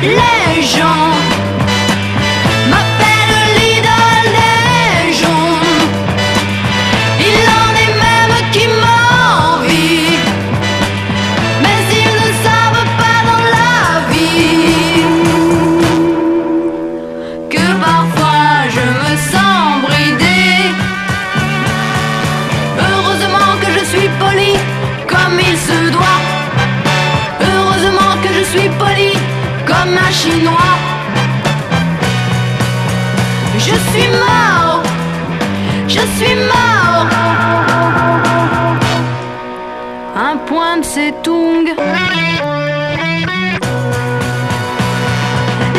Les gens m'appellent l'idole des gens. Il en est même qui m'envient, mais ils ne savent pas dans la vie que parfois